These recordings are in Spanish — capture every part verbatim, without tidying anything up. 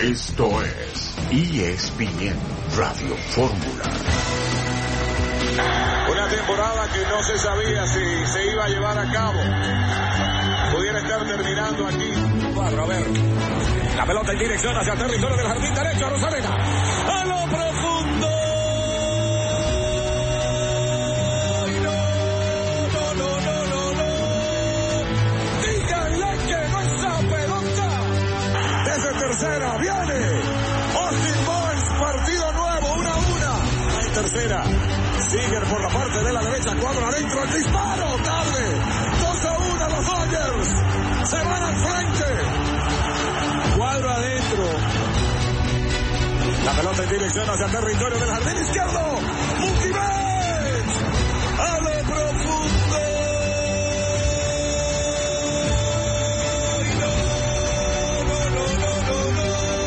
Esto es E S P N Radio Fórmula. Una temporada que no se sabía si se iba a llevar a cabo. Pudiera estar terminando aquí. Cuadro, a ver. La pelota en dirección hacia el territorio del jardín derecho a Rosarena. A lo profundo. Y no, no, no, no, no, no. Díganle que no esa pelota. Desde tercera viene. Austin Barnes, partido nuevo, una a una. En tercera. Siguen por la parte de la derecha, cuadro adentro, el disparo, tarde. dos a uno los Dodgers. Se van al frente. Cuadro adentro. La pelota en dirección hacia el territorio del jardín izquierdo. Mookie Betts. A lo profundo. Y no, no, no, no, no, no.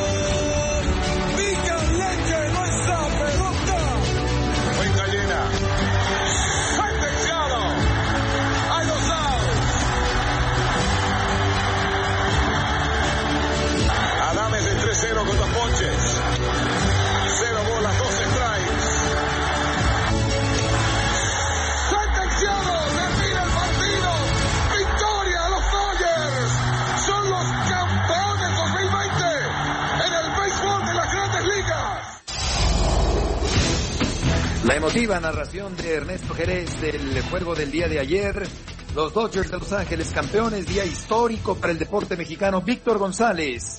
Díganle que no está pelota. Cuenta llena. Sentenciado. Hay dos outs. Adames de tres cero con dos ponches. Cero bolas, dos strikes. Sentenciado. Termina el partido. Victoria a los Dodgers. Son los campeones dos mil veinte en el béisbol de las Grandes Ligas. La emotiva narración de Ernesto Jerez del juego del día de ayer. Los Dodgers de Los Ángeles campeones, día histórico para el deporte mexicano. Víctor González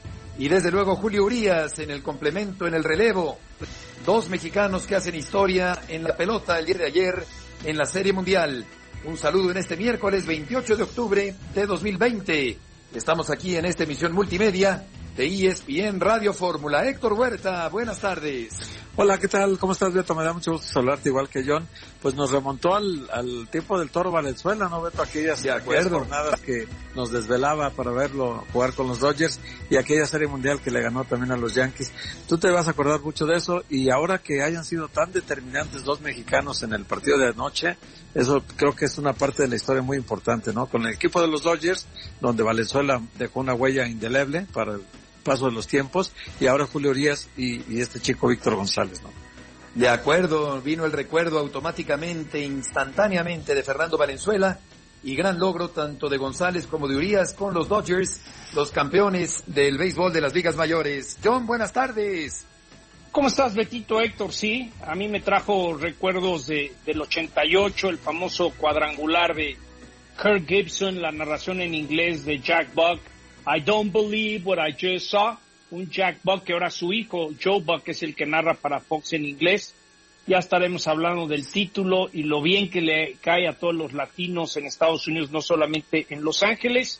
y desde luego Julio Urías en el complemento, en el relevo. Dos mexicanos que hacen historia en la pelota el día de ayer en la Serie Mundial. Un saludo en este miércoles veintiocho de octubre de dos mil veinte. Estamos aquí en esta emisión multimedia de E S P N Radio Fórmula. Héctor Huerta, buenas tardes. Hola, ¿qué tal? ¿Cómo estás, Beto? Me da mucho gusto saludarte igual que John. Pues nos remontó al, al tiempo del Toro Valenzuela, ¿no, Beto? Aquellas, aquellas jornadas que nos desvelaba para verlo jugar con los Dodgers y aquella Serie Mundial que le ganó también a los Yankees. Tú te vas a acordar mucho de eso y ahora que hayan sido tan determinantes dos mexicanos en el partido de anoche, eso creo que es una parte de la historia muy importante, ¿no? Con el equipo de los Dodgers, donde Valenzuela dejó una huella indeleble para el paso de los tiempos, y ahora Julio Urías y, y este chico Víctor González, ¿no? De acuerdo, vino el recuerdo automáticamente, instantáneamente de Fernando Valenzuela, y gran logro tanto de González como de Urías con los Dodgers, los campeones del béisbol de las ligas mayores. John, buenas tardes. ¿Cómo estás, Betito? Héctor, sí, a mí me trajo recuerdos de, del ochenta y ocho, el famoso cuadrangular de Kirk Gibson, la narración en inglés de Jack Buck, I don't believe what I just saw, un Jack Buck que ahora su hijo, Joe Buck, es el que narra para Fox en inglés. Ya estaremos hablando del título y lo bien que le cae a todos los latinos en Estados Unidos, no solamente en Los Ángeles.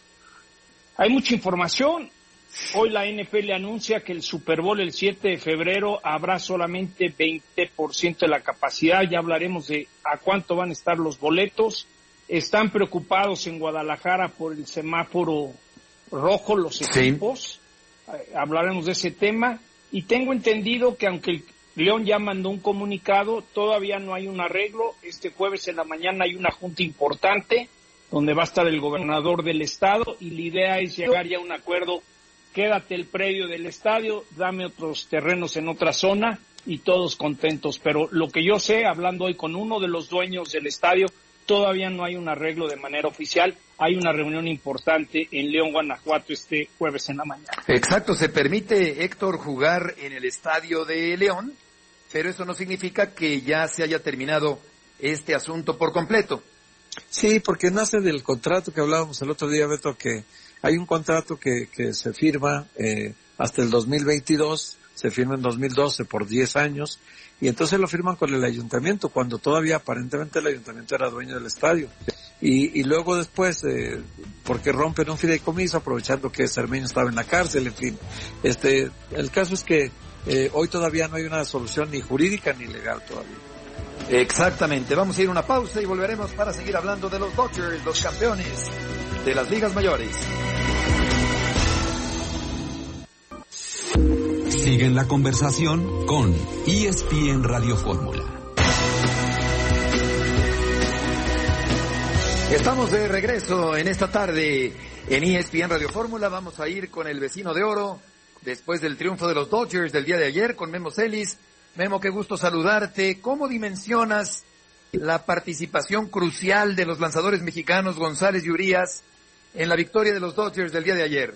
Hay mucha información. Hoy la N F L anuncia que el Super Bowl el siete de febrero habrá solamente veinte por ciento de la capacidad. Ya hablaremos de a cuánto van a estar los boletos. Están preocupados en Guadalajara por el semáforo rojo, los equipos. Sí. Hablaremos de ese tema. Y tengo entendido que aunque el León ya mandó un comunicado, todavía no hay un arreglo. Este jueves en la mañana hay una junta importante donde va a estar el gobernador del estado y la idea es llegar ya a un acuerdo. Quédate el predio del estadio, dame otros terrenos en otra zona y todos contentos. Pero lo que yo sé, hablando hoy con uno de los dueños del estadio, todavía no hay un arreglo de manera oficial. Hay una reunión importante en León, Guanajuato, este jueves en la mañana. Exacto, se permite, Héctor, jugar en el estadio de León, pero eso no significa que ya se haya terminado este asunto por completo. Sí, porque nace del contrato que hablábamos el otro día, Beto, que hay un contrato que, que se firma eh, hasta el dos mil veintidós, se firma en dos mil doce por diez años, y entonces lo firman con el ayuntamiento, cuando todavía aparentemente el ayuntamiento era dueño del estadio. Y, y luego después, eh, porque rompen un fideicomiso, aprovechando que Cermeño estaba en la cárcel, en fin. Este, el caso es que eh, hoy todavía no hay una solución ni jurídica ni legal todavía. Exactamente, vamos a ir a una pausa y volveremos para seguir hablando de los Dodgers, los campeones de las ligas mayores. Siguen la conversación con E S P N Radio Fórmula. Estamos de regreso en esta tarde en E S P N Radio Fórmula. Vamos a ir con el vecino de oro después del triunfo de los Dodgers del día de ayer con Memo Celis. Memo, qué gusto saludarte. ¿Cómo dimensionas la participación crucial de los lanzadores mexicanos González y Urías en la victoria de los Dodgers del día de ayer?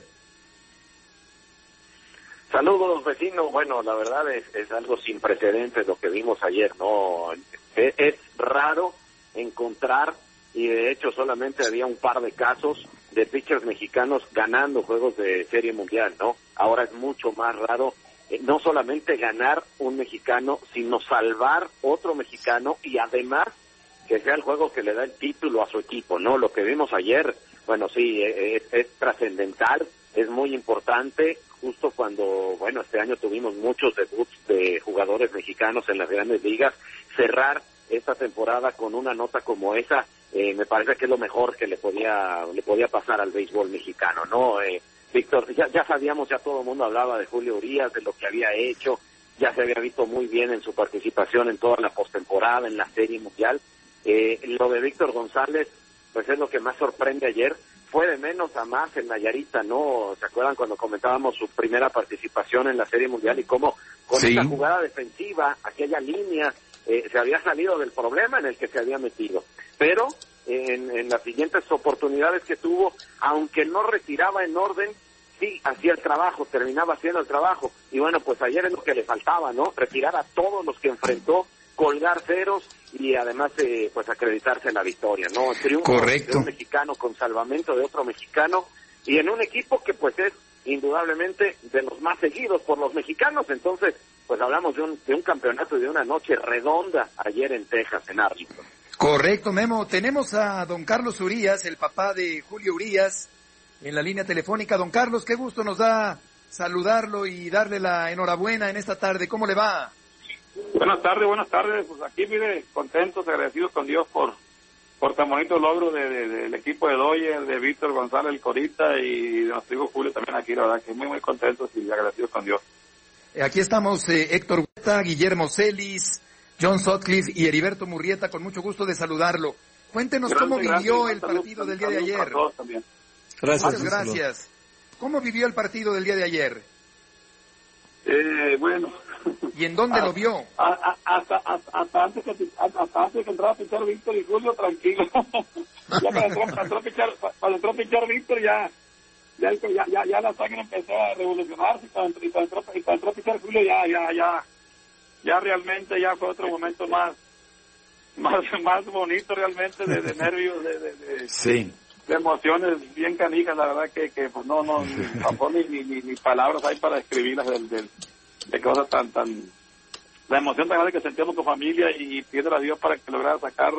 Saludos, vecinos. Bueno, la verdad es, es algo sin precedentes lo que vimos ayer, ¿no? Es, es raro encontrar, y de hecho solamente había un par de casos de pitchers mexicanos ganando juegos de Serie Mundial, ¿no? Ahora es mucho más raro eh, no solamente ganar un mexicano, sino salvar otro mexicano y además que sea el juego que le da el título a su equipo, ¿no? Lo que vimos ayer, bueno, sí, es, es trascendental, es muy importante, justo cuando, bueno, este año tuvimos muchos debuts de jugadores mexicanos en las grandes ligas, cerrar esta temporada con una nota como esa, eh, me parece que es lo mejor que le podía le podía pasar al béisbol mexicano, ¿no? Eh, Víctor, ya, ya sabíamos, ya todo el mundo hablaba de Julio Urías, de lo que había hecho, ya se había visto muy bien en su participación en toda la postemporada, en la Serie Mundial. Eh, lo de Víctor González, pues es lo que más sorprende ayer, fue de menos a más en Nayarita, ¿no? ¿Se acuerdan cuando comentábamos su primera participación en la Serie Mundial y cómo con sí. esa jugada defensiva, aquella línea, eh, se había salido del problema en el que se había metido? Pero en, en las siguientes oportunidades que tuvo, aunque no retiraba en orden, sí hacía el trabajo, terminaba haciendo el trabajo. Y bueno, pues ayer es lo que le faltaba, ¿no? Retirar a todos los que enfrentó, colgar ceros y además eh, pues acreditarse en la victoria, ¿no? Triunfo Correcto. de un mexicano con salvamento de otro mexicano y en un equipo que pues es indudablemente de los más seguidos por los mexicanos. Entonces pues hablamos de un, de un campeonato y de una noche redonda ayer en Texas, en Arlington. Correcto, Memo. Tenemos a don Carlos Urías, el papá de Julio Urías, en la línea telefónica. Don Carlos, qué gusto nos da saludarlo y darle la enhorabuena en esta tarde. ¿Cómo le va? Buenas tardes, buenas tardes. Pues aquí, mire, contentos, agradecidos con Dios por por tan bonito logro de, de, del equipo de Dodgers, de Víctor González, el Corita, y de nuestro hijo Julio también aquí, la verdad que muy, muy contentos y agradecidos con Dios. Aquí estamos eh, Héctor Huerta, Guillermo Celis, John Sutcliffe y Heriberto Murrieta, con mucho gusto de saludarlo. Cuéntenos Gracias, cómo vivió gracias, el salud, partido salud, del día de salud ayer. para todos también. Gracias. Muchas gracias. ¿Cómo vivió el partido del día de ayer? Eh, bueno. ¿Y en dónde Ah, lo vio? a- a- hasta, hasta, hasta antes que hasta, hasta antes que entrara a pichar Víctor y Julio, tranquilo. Ya cuando entró, cuando entró a pichar, cuando entró a pichar Víctor ya ya, ya, ya, ya la sangre empezó a revolucionarse y cuando, y cuando, entró, y cuando entró a pichar Julio ya, ya, ya, ya realmente ya fue otro momento más, más, más bonito realmente de, de nervios, de, de, de, Sí. de emociones bien canijas, la verdad que, que pues no, no, tampoco ni, ni, ni, ni palabras hay para describirlas del, del, de cosas tan, tan, la emoción tan grande que sentíamos con familia y pidiendo a Dios para que lograra sacar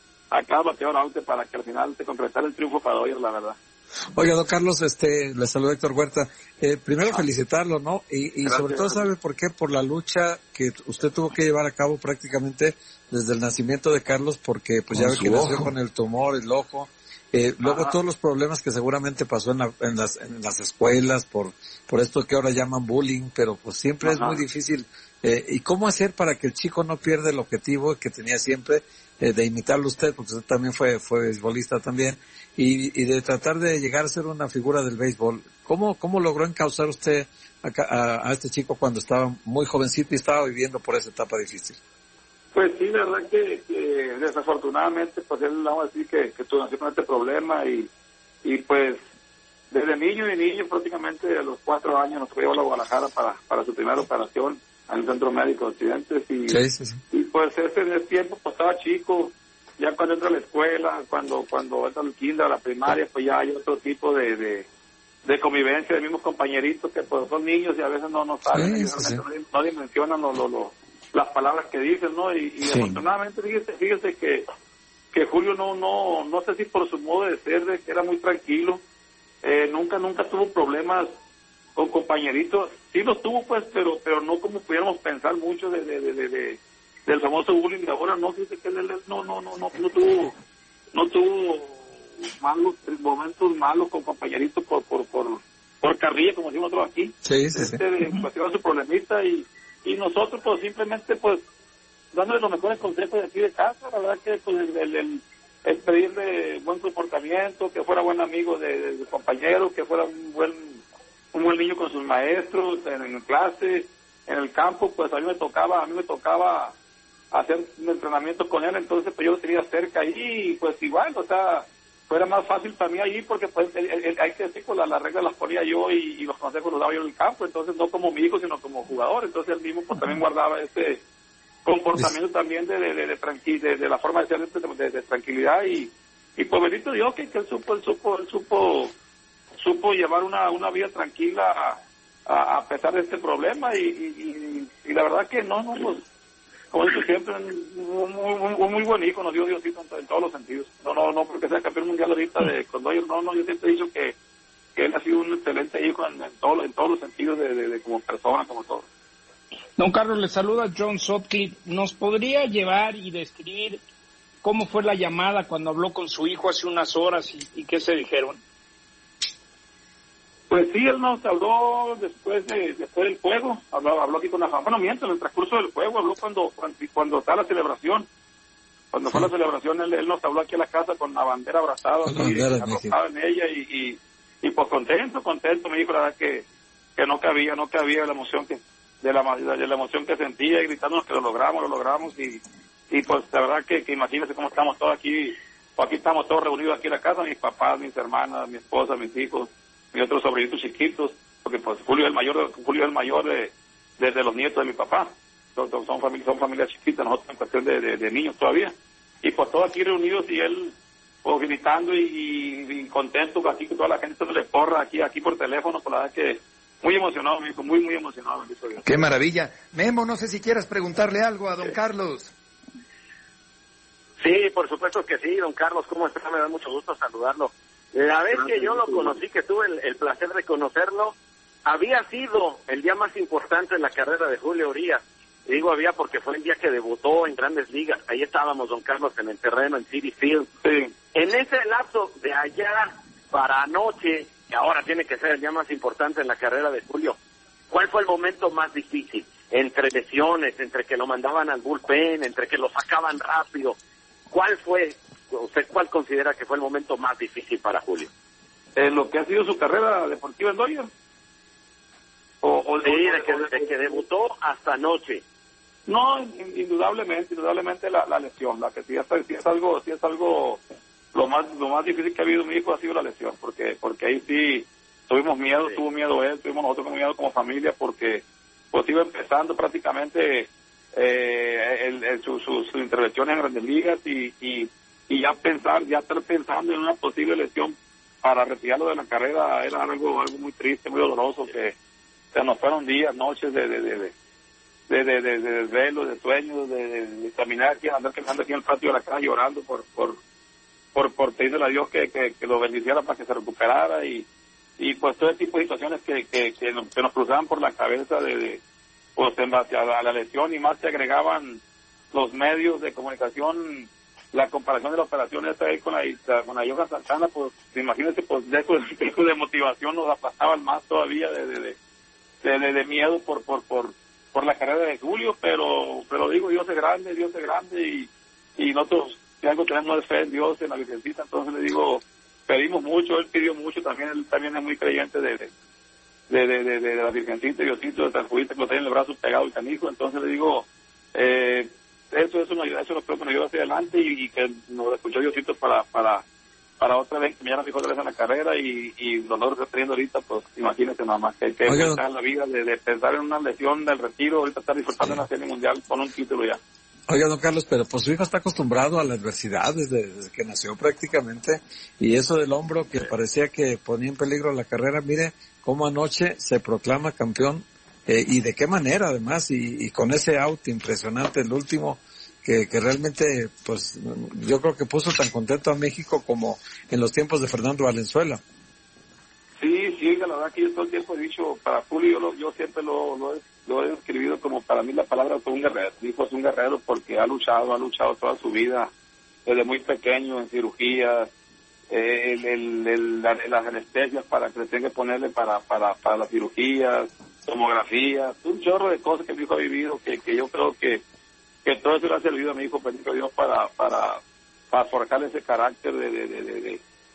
a cada bateador out para que al final se concretara el triunfo para Dodgers, la verdad. Oiga, don Carlos, este, le saluda Héctor Huerta. Eh, primero felicitarlo, ¿no? Y, y sobre todo, ¿sabe por qué? Por la lucha que usted tuvo que llevar a cabo prácticamente desde el nacimiento de Carlos, porque pues Con ya ve su que nació ojo. con el tumor, el ojo. Eh, luego Ajá. todos los problemas que seguramente pasó en, la- en las en las escuelas por por esto que ahora llaman bullying, pero pues siempre es Ajá. muy difícil. Eh, ¿Y cómo hacer para que el chico no pierda el objetivo que tenía siempre eh, de imitarlo usted, porque usted también fue fue beisbolista también, y, y de tratar de llegar a ser una figura del béisbol? ¿Cómo cómo logró encauzar usted a, ca- a, a este chico cuando estaba muy jovencito y estaba viviendo por esa etapa difícil? Pues sí, la verdad que, que desafortunadamente, pues él, vamos a decir que, que tuvo nació con este problema y, y pues desde niño y niño prácticamente a los cuatro años nos fue a la Guadalajara para, para su primera operación al Centro Médico de Occidentes y, Sí, sí, sí. y pues ese, ese tiempo pues estaba chico, ya cuando entra a la escuela, cuando cuando entra al kinder, a la primaria, pues ya hay otro tipo de, de, de convivencia de mismos compañeritos que pues son niños y a veces no, no saben, Sí, y sí, realmente no, no dimensionan lo, lo, lo, las palabras que dicen, ¿no? Y, y Sí. afortunadamente, fíjese, fíjese que, que Julio no, no, no sé si por su modo de ser, de que era muy tranquilo, eh, nunca, nunca tuvo problemas con compañeritos, sí los tuvo pues, pero, pero no como pudiéramos pensar mucho de, de, de, de, de- del famoso bullying de ahora, no, fíjese que él, él no, no, no, no, no tuvo, no tuvo malos, momentos malos con compañeritos por, por, por, por carrilla, como decimos nosotros aquí. Sí, sí, sí. Este, pues, lleva su problemita y, y nosotros pues simplemente pues dándole los mejores consejos de aquí de casa, la verdad que pues el, el, el, el pedirle buen comportamiento, que fuera buen amigo de, de, de compañero, que fuera un buen como el niño con sus maestros, en, en clase, en el campo, pues a mí me tocaba, a mí me tocaba hacer un entrenamiento con él, entonces pues yo lo tenía cerca ahí, y pues igual, o sea, fuera más fácil para mí allí, porque pues el, el, el, hay que decir, pues las la reglas las ponía yo y, y los consejos los daba yo en el campo, entonces no como mi hijo, sino como jugador, entonces él mismo pues también guardaba ese comportamiento también de de, de, de, tranqui, de, de la forma de ser de, de, de tranquilidad, y, y pues bendito Dios que, que él supo, él supo, él supo, supo llevar una, una vida tranquila a, a, a pesar de este problema, y, y, y, y la verdad que no, no, pues, como dicho siempre, un muy, muy, muy buen hijo, nos dio Diosito en, en todos los sentidos. No, no, no porque sea campeón mundial ahorita de cuando ellos, no, no, yo siempre he dicho que, que él ha sido un excelente hijo en, en, todo, en todos los sentidos de, de, de como persona, como todo. Don Carlos, le saluda John Sutcliffe. ¿Nos podría llevar y describir cómo fue la llamada cuando habló con su hijo hace unas horas y, y qué se dijeron? Pues sí, él nos habló después de después del juego, habló, habló aquí con la familia, bueno, mientras en el transcurso del juego, habló cuando cuando, cuando está la celebración, cuando sí. fue la celebración, él, él nos habló aquí a la casa con la bandera abrazada, así, acostada en ella, y, y, y pues contento, contento, me dijo, la verdad que, que no cabía, no cabía la emoción que, de la, de la emoción que sentía, y gritándonos que lo logramos, lo logramos, y, y pues la verdad que, que imagínense cómo estamos todos aquí, pues aquí estamos todos reunidos aquí en la casa, mis papás, mis hermanas, mi esposa, mis hijos, mis otros sobrinitos chiquitos, porque pues Julio es el mayor, Julio es el mayor de, de, de los nietos de mi papá, son, son, familias, son familias chiquitas, nosotros en cuestión de, de, de niños todavía, y pues todos aquí reunidos, y él pues gritando y, y, y contento, aquí que toda la gente se le porra aquí, aquí por teléfono, por la verdad que muy emocionado, mi hijo, muy, muy emocionado. Qué maravilla. Memo, no sé si quieras preguntarle algo a don sí. Carlos. Sí, por supuesto que sí, don Carlos, ¿cómo está? Me da mucho gusto saludarlo. La vez que yo lo conocí, que tuve el, el placer de conocerlo, había sido el día más importante en la carrera de Julio Urías. Y digo había porque fue el día que debutó en Grandes Ligas. Ahí estábamos, don Carlos, en el terreno, en Citi Field. Sí. En ese lapso de allá para anoche, que ahora tiene que ser el día más importante en la carrera de Julio, ¿cuál fue el momento más difícil? Entre lesiones, entre que lo mandaban al bullpen, entre que lo sacaban rápido. ¿Cuál fue, usted cuál considera que fue el momento más difícil para Julio? En lo que ha sido su carrera deportiva en Dodgers. O, o, sí, o, de, que, de que debutó hasta anoche. No, indudablemente, indudablemente la, la lesión, la que sí es, sí es algo, sí es algo, lo más, lo más difícil que ha habido mi hijo ha sido la lesión, porque, porque ahí sí tuvimos miedo, sí. tuvo miedo él, tuvimos nosotros miedo como familia, porque pues iba empezando prácticamente eh, el, el, su, su, su intervención en Grandes Ligas y, y, y ya pensar, ya estar pensando en una posible lesión para retirarlo de la carrera era algo, algo muy triste, muy doloroso, que se nos fueron días, noches de, de, de, de de de, de, de desvelos, de sueños, de, de, de caminar aquí, andar caminando aquí en el patio de la casa llorando por por por, por pedirle a Dios que, que, que lo bendiciera para que se recuperara y y pues todo ese tipo de situaciones que que, que, nos, que nos cruzaban por la cabeza de, de pues en base a, a la lesión, y más se agregaban los medios de comunicación, la comparación de la operación esta ahí con la con la Johan Santana, pues imagínense, pues de eso de, de motivación nos aplastaban más todavía de de, de, de, de miedo por por por por la carrera de Julio, pero pero digo, Dios es grande, Dios es grande, y, y nosotros si algo tenemos fe en Dios, en la Virgencita, entonces le digo, pedimos mucho, él pidió mucho, también él también es muy creyente de de, de, de, de, de la Virgencita, Diosito, de San Juanito, que lo tiene en el brazo pegado y canijo, entonces le digo, eh, eso, eso nos ayuda, eso nos creo que nos ayuda hacia adelante, y, y que nos escuchó Diosito para, para para otra vez, que me llama mi hijo otra vez en la carrera, y, y los logros que está teniendo ahorita, pues imagínate nada más, que, que pensar en la vida, de, de pensar en una lesión del retiro, ahorita estar disfrutando sí. en la serie mundial con un título ya. Oiga, don Carlos, pero pues su hijo está acostumbrado a la adversidad desde, desde que nació prácticamente, y eso del hombro que parecía que ponía en peligro la carrera, mire cómo anoche se proclama campeón, eh, y de qué manera además, y, y con ese out impresionante, el último, Que, que realmente, pues, yo creo que puso tan contento a México como en los tiempos de Fernando Valenzuela. Sí, sí, la verdad que yo todo el tiempo he dicho, para Julio, yo, lo, yo siempre lo, lo, he, lo he describido como, para mí la palabra fue un guerrero. Mi hijo es un guerrero porque ha luchado, ha luchado toda su vida, desde muy pequeño, en cirugías, eh, el, el, el, la, las anestesias para que le tenga que ponerle para, para, para las cirugías, tomografías, un chorro de cosas que mi hijo ha vivido, que, que yo creo que que todo eso le ha servido a mi hijo, bendito Dios, para para para forjar ese carácter de de, de, de,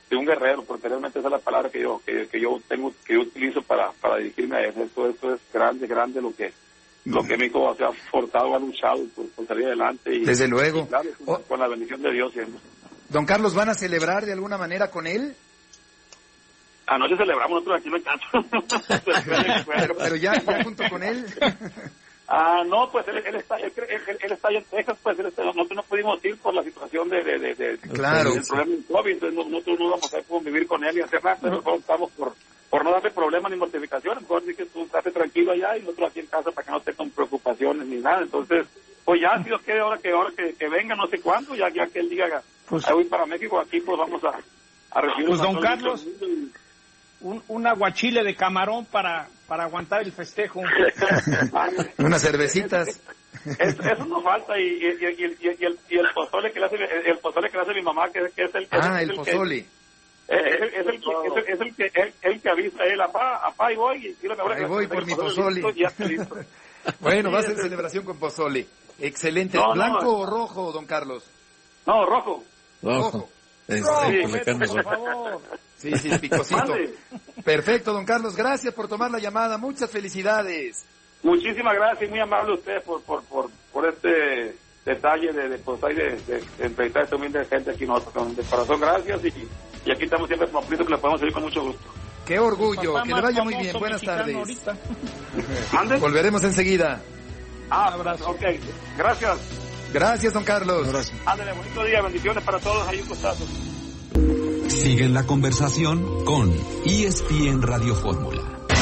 de un guerrero, porque realmente esa es la palabra que yo que, que yo tengo que yo utilizo para para dirigirme a él. Esto, esto es grande, grande lo que lo que México se ha forzado, ha luchado por, por salir adelante. Y, desde luego. Y claro, con, con la bendición de Dios siempre. Don Carlos, ¿van a celebrar de alguna manera con él? Anoche celebramos nosotros aquí en el canto. pero, pero ya, ya junto con él. Ah, no, pues él, él está él, él, él está allá en Texas, pues él está, nosotros no pudimos ir por la situación de, de, de, de claro. del problema del COVID, entonces nosotros no vamos a poder convivir con él y hacer nada, pero nosotros estamos por, por no darle problemas ni mortificaciones, mejor decir que tú estás tranquilo allá y nosotros aquí en casa para que no esté con preocupaciones ni nada, entonces, pues ya, si Dios quiere, ahora que ahora que, que venga, no sé cuándo, ya, ya que él diga, pues, ahí voy para México, aquí pues vamos a, a recibir. Pues don Carlos, un, un aguachile de camarón para para aguantar el festejo. Unas cervecitas. Es, eso no falta, y, y, y, y, y, y, el, y el pozole que le hace el pozole que le hace mi mamá, que, que es el que ah es el, el pozole es el, es el, es el, es el que el, el que avisa él, apá, apá, y voy y tírame ahora. Ahí voy por mi pozole. Listo, bueno, va a ser celebración con pozole. Excelente. No, ¿Blanco no, o rojo, don Carlos? No, rojo. Rojo. Rojo, sí, por favor. Sí, sí, picosito. Perfecto, don Carlos, gracias por tomar la llamada, muchas felicidades. Muchísimas gracias y muy amable usted por por por, por este detalle de, de, pues, de, de, de entrevistar a esta humilde gente aquí nosotros. De corazón, gracias, y, y aquí estamos siempre como que le podemos seguir con mucho gusto. Qué orgullo, que le vaya muy bien, buenas tardes. ¿Mande? Volveremos enseguida. Ah, abrazo. Ok, gracias. Gracias, don Carlos. Gracias. Ándale, bonito día, bendiciones para todos, ahí un costazo. Sigue la conversación con E S P N Radio Fórmula.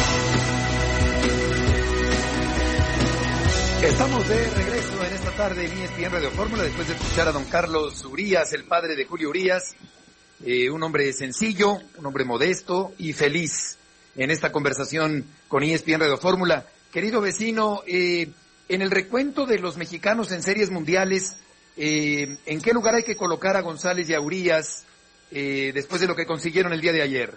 Estamos de regreso en esta tarde en E S P N Radio Fórmula después de escuchar a don Carlos Urías, el padre de Julio Urías, eh, un hombre sencillo, un hombre modesto y feliz en esta conversación con E S P N Radio Fórmula. Querido vecino, eh, en el recuento de los mexicanos en series mundiales, eh, ¿en qué lugar hay que colocar a González y a Urías eh, después de lo que consiguieron el día de ayer?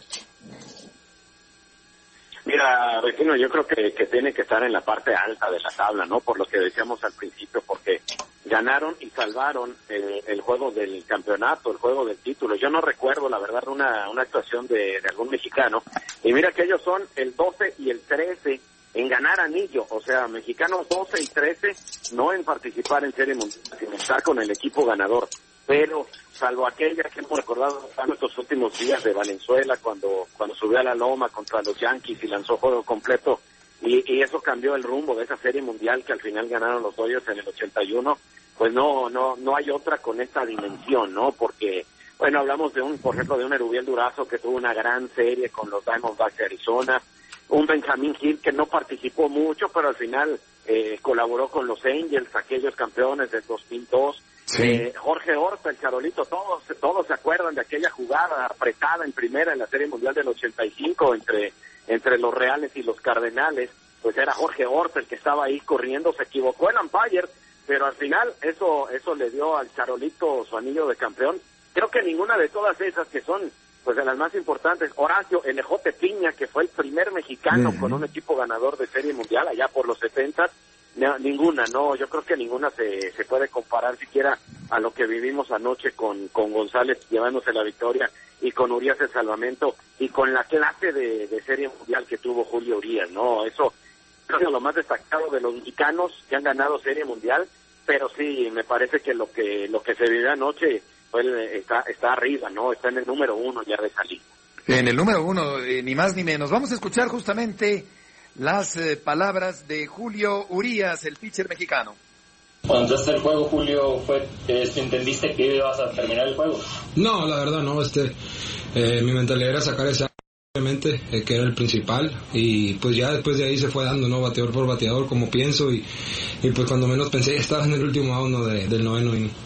Mira, vecino, yo creo que, que tiene que estar en la parte alta de la tabla, ¿no? Por lo que decíamos al principio, porque ganaron y salvaron el, el juego del campeonato, el juego del título. Yo no recuerdo, la verdad, una, una actuación de, de algún mexicano. Y mira que ellos son el doce y el trece en ganar anillo, o sea, mexicanos doce y trece, no en participar en Serie Mundial, sino estar con el equipo ganador. Pero, salvo aquella que hemos recordado en estos últimos días de Valenzuela, cuando cuando subió a la loma contra los Yankees y lanzó juego completo, y, y eso cambió el rumbo de esa Serie Mundial que al final ganaron los Dodgers en el ochenta y uno, pues no no no hay otra con esta dimensión, ¿no? Porque, bueno, hablamos de un, por ejemplo, de un Erubiel Durazo que tuvo una gran serie con los Diamondbacks de Arizona, un Benjamín Gil que no participó mucho, pero al final eh, colaboró con los Angels, aquellos campeones del dos mil dos. Sí. Eh, Jorge Horta, el Charolito, todos todos se acuerdan de aquella jugada apretada en primera en la Serie Mundial del ochenta y cinco entre entre los Reales y los Cardenales. Pues era Jorge Horta el que estaba ahí corriendo, se equivocó el umpire, pero al final eso eso le dio al Charolito su anillo de campeón. Creo que ninguna de todas esas que son pues de las más importantes, Horacio el Ejote Piña, que fue el primer mexicano uh-huh. con un equipo ganador de Serie Mundial allá por los setenta, no, ninguna, no, yo creo que ninguna se se puede comparar siquiera a lo que vivimos anoche con con González llevándose la victoria y con Urías el salvamento y con la clase de, de Serie Mundial que tuvo Julio Urías, no, eso creo que es lo más destacado de los mexicanos que han ganado Serie Mundial, pero sí, me parece que lo que lo que se vivió anoche pues, está está arriba, no, está en el número uno ya de salir. En el número uno, eh, ni más ni menos. Vamos a escuchar justamente las eh, palabras de Julio Urías, el pitcher mexicano. Cuando entraste el juego, Julio, fue, eh, ¿entendiste que ibas a terminar el juego? No, la verdad no, este, eh, mi mentalidad era sacar ese obviamente, eh, que era el principal, y pues ya después de ahí se fue dando, ¿no? Bateador por bateador, como pienso, y, y pues cuando menos pensé, estaba en el último out, ¿no? de, del noveno inning.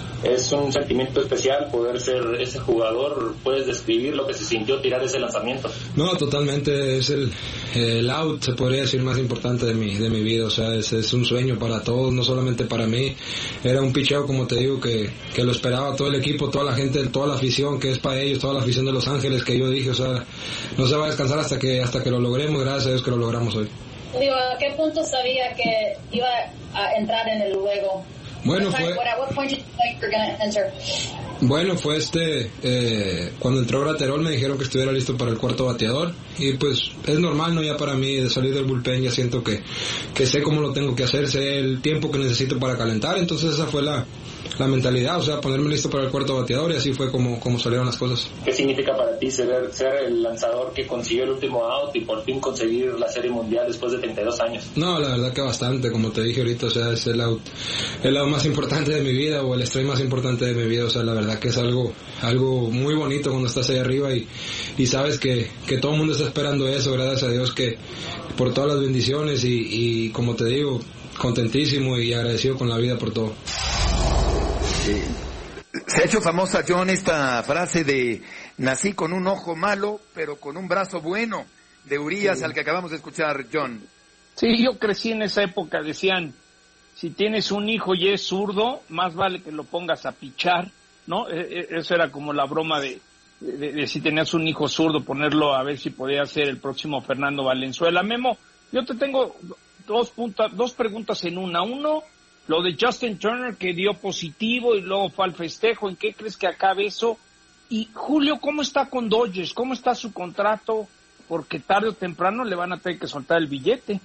Es un sentimiento especial poder ser ese jugador. ¿Puedes describir lo que se sintió tirar ese lanzamiento? No, totalmente, es el, el out, se podría decir, más importante de mi, de mi vida, o sea, es, es un sueño para todos, no solamente para mí. Era un picheo, como te digo, que, que lo esperaba todo el equipo, toda la gente, toda la afición, que es para ellos, toda la afición de Los Ángeles, que yo dije, o sea, no se va a descansar hasta que hasta que lo logremos, gracias a Dios que lo logramos hoy. Digo, ¿a qué punto sabía que iba a entrar en el juego? Bueno, fue... Bueno, fue este, eh, cuando entró Graterol me dijeron que estuviera listo para el cuarto bateador y pues es normal, ¿no? Ya para mí de salir del bullpen ya siento que, que sé cómo lo tengo que hacer, sé el tiempo que necesito para calentar, entonces esa fue la, la mentalidad, o sea, ponerme listo para el cuarto bateador y así fue como, como salieron las cosas. ¿Qué significa para ti ser, ser el lanzador que consiguió el último out y por fin conseguir la Serie Mundial después de treinta y dos años? No, la verdad que bastante, como te dije ahorita, o sea, es el out, el out más importante de mi vida o el strike más importante de mi vida, o sea, la verdad que es algo algo muy bonito cuando estás ahí arriba y, y sabes que, que todo el mundo está esperando eso, gracias a Dios que por todas las bendiciones y, y como te digo, contentísimo y agradecido con la vida por todo. Sí. Se ha hecho famosa, John, esta frase de nací con un ojo malo, pero con un brazo bueno, de Urías, sí, al que acabamos de escuchar, John. Sí, yo crecí en esa época, decían, si tienes un hijo y es zurdo, más vale que lo pongas a pichar, ¿no? Eso era como la broma de, de, de si tenías un hijo zurdo, ponerlo a ver si podía ser el próximo Fernando Valenzuela. Memo, yo te tengo dos, punta, dos preguntas en una. Uno, lo de Justin Turner que dio positivo y luego fue al festejo, ¿en qué crees que acabe eso? Y Julio, ¿cómo está con Dodgers? ¿Cómo está su contrato? Porque tarde o temprano le van a tener que soltar el billete.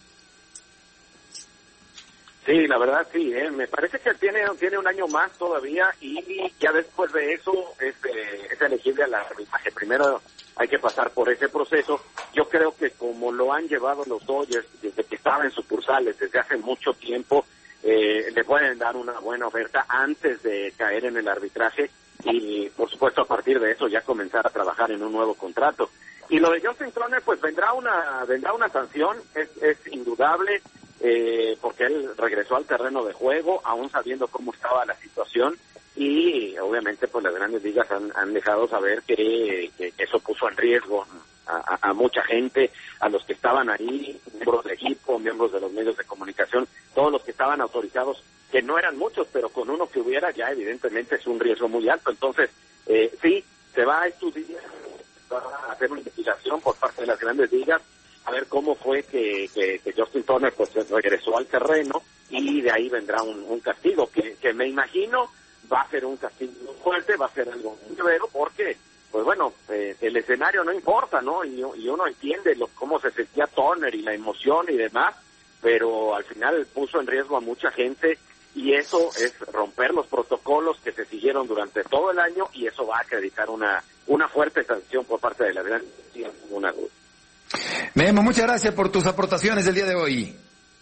Sí, la verdad sí, ¿eh? Me parece que tiene tiene un año más todavía y ya después de eso es, eh, es elegible al arbitraje. Primero hay que pasar por ese proceso. Yo creo que como lo han llevado los Dodgers desde que estaban en sucursales desde hace mucho tiempo, eh, le pueden dar una buena oferta antes de caer en el arbitraje y por supuesto a partir de eso ya comenzar a trabajar en un nuevo contrato. Y lo de Justin Turner, pues vendrá una vendrá una sanción, es, es indudable. Eh, porque él regresó al terreno de juego, aún sabiendo cómo estaba la situación, y obviamente pues las grandes ligas han, han dejado saber que, que eso puso en riesgo a, a, a mucha gente, a los que estaban ahí, miembros del equipo, miembros de los medios de comunicación, todos los que estaban autorizados, que no eran muchos, pero con uno que hubiera ya evidentemente es un riesgo muy alto. Entonces, eh, sí, se va a estudiar, va a hacer una investigación por parte de las grandes ligas, a ver cómo fue que, que, que Justin Turner pues regresó al terreno y de ahí vendrá un, un castigo que, que me imagino va a ser un castigo fuerte, va a ser algo muy severo porque, pues bueno, eh, el escenario no importa, ¿no? Y, y uno entiende lo, cómo se sentía Turner y la emoción y demás, pero al final puso en riesgo a mucha gente y eso es romper los protocolos que se siguieron durante todo el año y eso va a acreditar una, una fuerte sanción por parte de la gran liga, sin una duda. Memo, muchas gracias por tus aportaciones del día de hoy.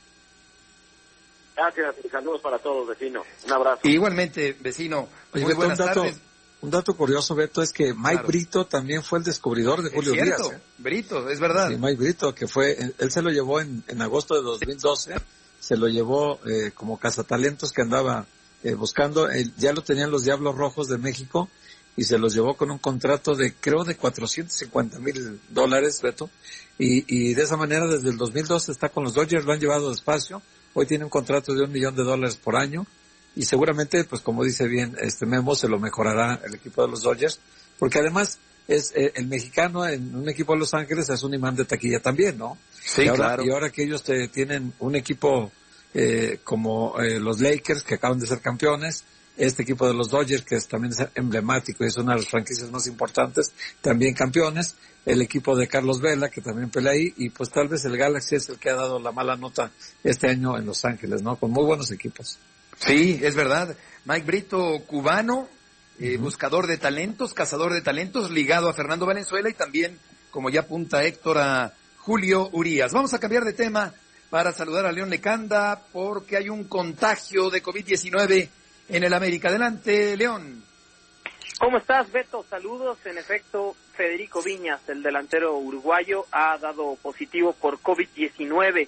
Gracias y saludos para todos, vecino. Un abrazo. Igualmente, vecino. Oye, Muy Beto, buenas un dato, tardes. Un dato curioso, Beto, es que Mike claro. Brito también fue el descubridor de Julio es cierto, Díaz. ¿eh? Brito, es verdad. Sí, Mike Brito, que fue, él se lo llevó en, en agosto de dos mil doce, se lo llevó eh, como cazatalentos que andaba eh, buscando, eh, ya lo tenían los Diablos Rojos de México, y se los llevó con un contrato de, creo, de cuatrocientos cincuenta mil dólares, Beto, y, y de esa manera desde el dos mil doce está con los Dodgers, lo han llevado despacio, hoy tiene un contrato de un millón de dólares por año, y seguramente, pues como dice bien este Memo, se lo mejorará el equipo de los Dodgers, porque además es eh, el mexicano en un equipo de Los Ángeles es un imán de taquilla también, ¿no? Sí, y ahora, claro. Y ahora que ellos te, tienen un equipo eh, como eh, los Lakers, que acaban de ser campeones, este equipo de los Dodgers, que es también es emblemático y es una de las franquicias más importantes, también campeones, el equipo de Carlos Vela, que también pelea ahí, y pues tal vez el Galaxy es el que ha dado la mala nota este año en Los Ángeles, ¿no? Con muy buenos equipos. Sí, es verdad. Mike Brito, cubano, eh, uh-huh. buscador de talentos, cazador de talentos, ligado a Fernando Valenzuela y también, como ya apunta Héctor, a Julio Urías. Vamos a cambiar de tema para saludar a León Lecanda porque hay un contagio de covid diecinueve en el América. Adelante, León. ¿Cómo estás, Beto? Saludos. En efecto, Federico Viñas, el delantero uruguayo, ha dado positivo por covid diecinueve.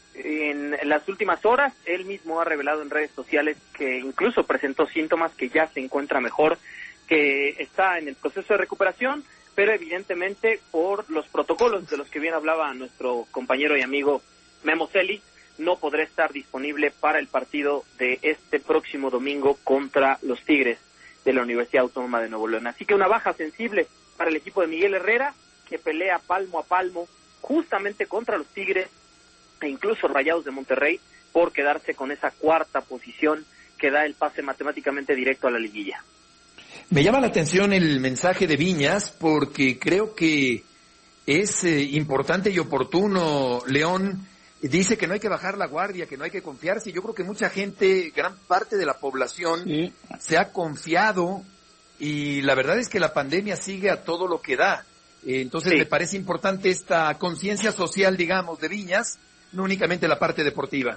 En las últimas horas, él mismo ha revelado en redes sociales que incluso presentó síntomas, que ya se encuentra mejor, que está en el proceso de recuperación, pero evidentemente por los protocolos de los que bien hablaba nuestro compañero y amigo Memo Celis, no podrá estar disponible para el partido de este próximo domingo contra los Tigres de la Universidad Autónoma de Nuevo León. Así que una baja sensible para el equipo de Miguel Herrera, que pelea palmo a palmo justamente contra los Tigres e incluso Rayados de Monterrey por quedarse con esa cuarta posición que da el pase matemáticamente directo a la liguilla. Me llama la atención el mensaje de Viñas porque creo que es eh, importante y oportuno. León dice que no hay que bajar la guardia, que no hay que confiarse. Yo creo que mucha gente, gran parte de la población, sí, se ha confiado y la verdad es que la pandemia sigue a todo lo que da. Eh, entonces sí, me parece importante esta conciencia social, digamos, de Viñas, no únicamente la parte deportiva.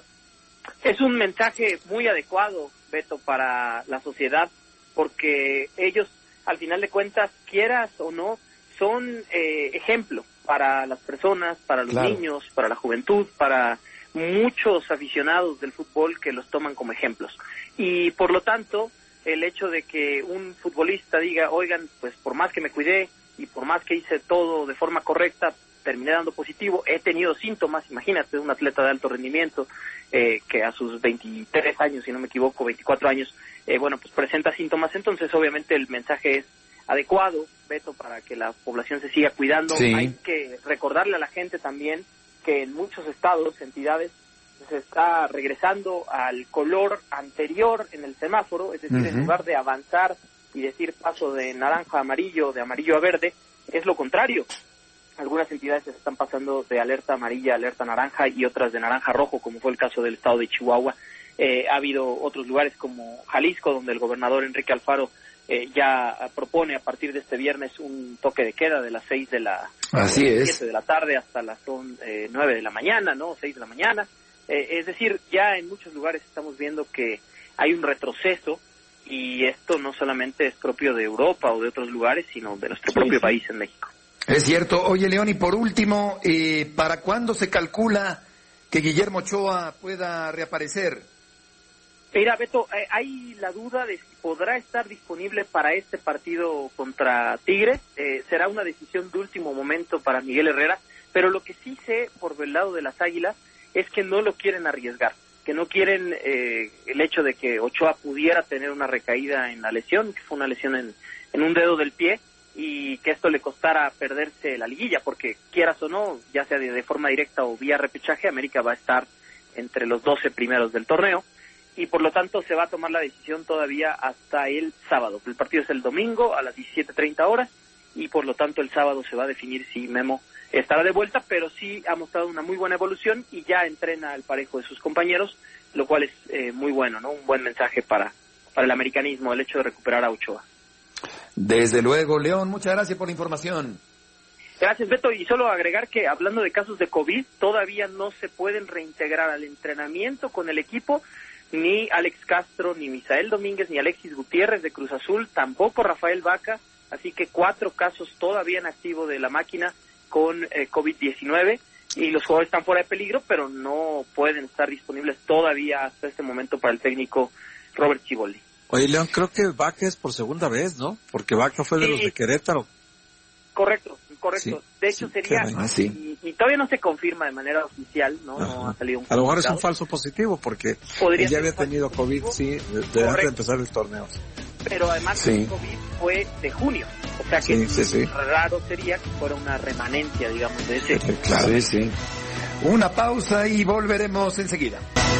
Es un mensaje muy adecuado, Beto, para la sociedad, porque ellos, al final de cuentas, quieras o no, son eh, ejemplo para las personas, para los claro. niños, para la juventud, para muchos aficionados del fútbol que los toman como ejemplos. Y por lo tanto, el hecho de que un futbolista diga, oigan, pues por más que me cuidé y por más que hice todo de forma correcta, terminé dando positivo, he tenido síntomas, imagínate, un atleta de alto rendimiento eh, que a sus veintitrés años, si no me equivoco, veinticuatro años, eh, bueno, pues presenta síntomas, entonces obviamente el mensaje es adecuado, Beto, para que la población se siga cuidando. Sí. Hay que recordarle a la gente también que en muchos estados, entidades, se está regresando al color anterior en el semáforo, es decir, uh-huh. en lugar de avanzar y decir paso de naranja a amarillo, de amarillo a verde, es lo contrario. Algunas entidades están pasando de alerta amarilla a alerta naranja y otras de naranja a rojo, como fue el caso del estado de Chihuahua. Eh, ha habido otros lugares como Jalisco, donde el gobernador Enrique Alfaro eh, ya propone a partir de este viernes un toque de queda de las seis de la Así eh, es. siete de la tarde hasta las son, eh, nueve de la mañana, ¿no? seis de la mañana. Eh, es decir, ya en muchos lugares estamos viendo que hay un retroceso y esto no solamente es propio de Europa o de otros lugares, sino de nuestro propio sí, país en México. Es cierto. Oye, León, y por último, eh, ¿para cuándo se calcula que Guillermo Ochoa pueda reaparecer? Mira, Beto, eh, hay la duda de si podrá estar disponible para este partido contra Tigres. Eh, será una decisión de último momento para Miguel Herrera, pero lo que sí sé por el lado de las Águilas es que no lo quieren arriesgar, que no quieren eh, el hecho de que Ochoa pudiera tener una recaída en la lesión, que fue una lesión en, en un dedo del pie, y que esto le costara perderse la liguilla, porque quieras o no, ya sea de, de forma directa o vía repechaje, América va a estar entre los doce primeros del torneo, y por lo tanto se va a tomar la decisión todavía hasta el sábado. El partido es el domingo a las diecisiete treinta horas, y por lo tanto el sábado se va a definir si Memo estará de vuelta, pero sí ha mostrado una muy buena evolución y ya entrena al parejo de sus compañeros, lo cual es eh, muy bueno, ¿no? Un buen mensaje para, para el americanismo, el hecho de recuperar a Ochoa. Desde luego, León, muchas gracias por la información. Gracias, Beto, y solo agregar que hablando de casos de COVID, todavía no se pueden reintegrar al entrenamiento con el equipo ni Alex Castro, ni Misael Domínguez, ni Alexis Gutiérrez de Cruz Azul, tampoco Rafael Vaca, así que cuatro casos todavía en activo de la máquina con eh, COVID diecinueve, y los jugadores están fuera de peligro, pero no pueden estar disponibles todavía hasta este momento para el técnico Robert Ciboldi. Oye, León, creo que Vaca es por segunda vez, ¿no? Porque Vaca fue de sí. los de Querétaro. Correcto, correcto. Sí, de hecho, sí, sería, ah, sí. y, y todavía no se confirma de manera oficial, ¿no? Ajá. No ha salido un A lo mejor es un falso positivo, porque él ya había tenido COVID, positivo. sí, desde antes de empezar el torneo. Pero además sí. el COVID fue de junio, o sea que sí, sí, sí. raro sería que fuera una remanencia, digamos, de ese. Claro, sí, sí. Una pausa y volveremos enseguida.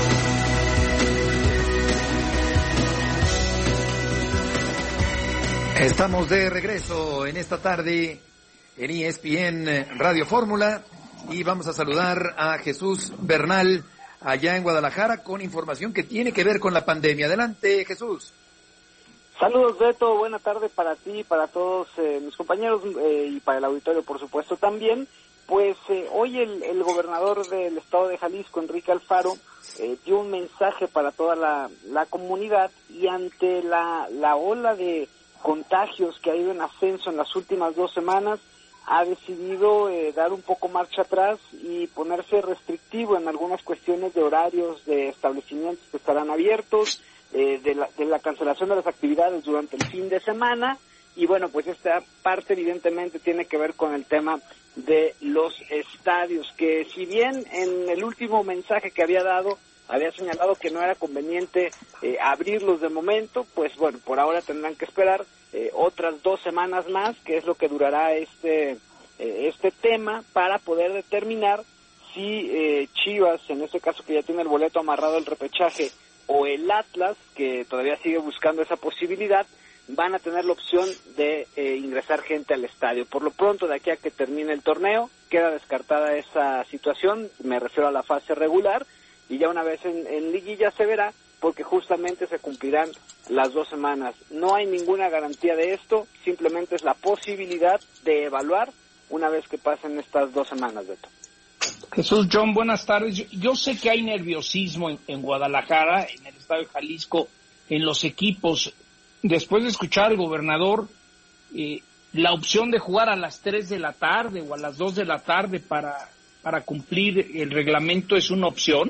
Estamos de regreso en esta tarde en E S P N Radio Fórmula y vamos a saludar a Jesús Bernal allá en Guadalajara con información que tiene que ver con la pandemia. Adelante, Jesús. Saludos, Beto, buena tarde para ti, para todos eh, mis compañeros eh, y para el auditorio, por supuesto, también. Pues eh, hoy el, el gobernador del estado de Jalisco, Enrique Alfaro, eh, dio un mensaje para toda la, la comunidad y ante la, la ola de contagios que ha ido en ascenso en las últimas dos semanas, ha decidido eh, dar un poco marcha atrás y ponerse restrictivo en algunas cuestiones de horarios de establecimientos que estarán abiertos, eh, de, la, de la cancelación de las actividades durante el fin de semana, y bueno, pues esta parte evidentemente tiene que ver con el tema de los estadios, que si bien en el último mensaje que había dado había señalado que no era conveniente eh, abrirlos de momento, pues bueno, por ahora tendrán que esperar eh, otras dos semanas más, que es lo que durará este eh, este tema, para poder determinar si eh, Chivas, en este caso que ya tiene el boleto amarrado al repechaje, o el Atlas, que todavía sigue buscando esa posibilidad, van a tener la opción de eh, ingresar gente al estadio. Por lo pronto, de aquí a que termine el torneo, queda descartada esa situación, me refiero a la fase regular, y ya una vez en, en liguilla se verá, porque justamente se cumplirán las dos semanas. No hay ninguna garantía de esto, simplemente es la posibilidad de evaluar una vez que pasen estas dos semanas, Beto. Jesús, John, buenas tardes. Yo, yo sé que hay nerviosismo en, en Guadalajara, en el Estadio Jalisco, en los equipos. Después de escuchar al gobernador, eh, la opción de jugar a las tres de la tarde o a las dos de la tarde para, para cumplir el reglamento es una opción.